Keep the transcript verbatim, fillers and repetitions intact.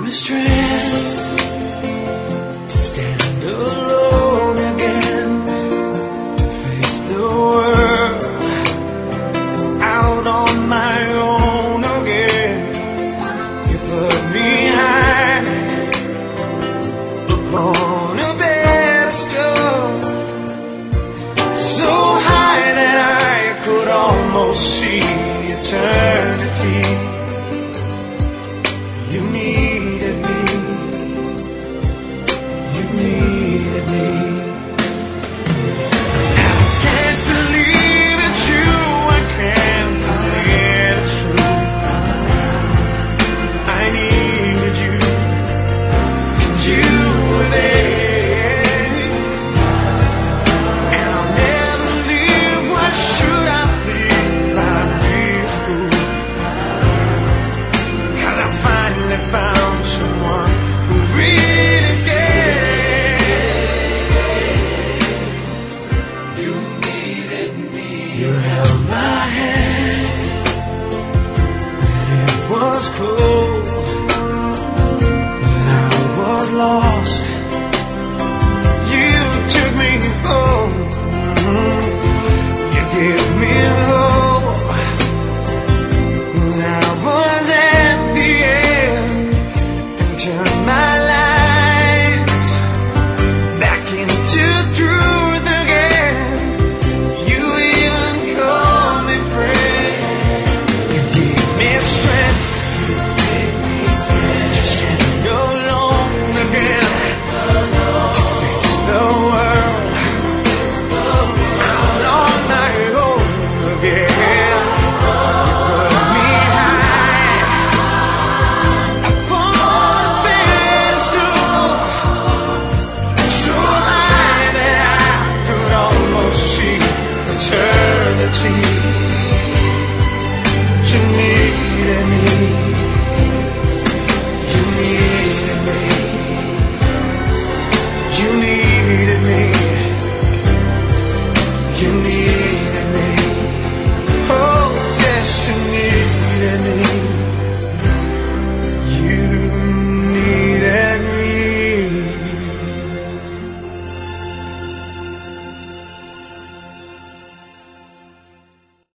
me strength to stand alone again, face the world out on my own again. You put me high upon a pedestal, so high that I could almost see eternity. You needed me, you needed me. I can't believe it's you, I can't believe it's true. I needed you, and you were there. And I'll never leave, what should I leave? I'd be a fool, 'cause I finally found someone who really cared. You needed me. You held my hand when it was cold, when I was lost. You took me home. You gave me hope when I was at the end, and turned my life back into truth again. You even called me friend. You gave me strength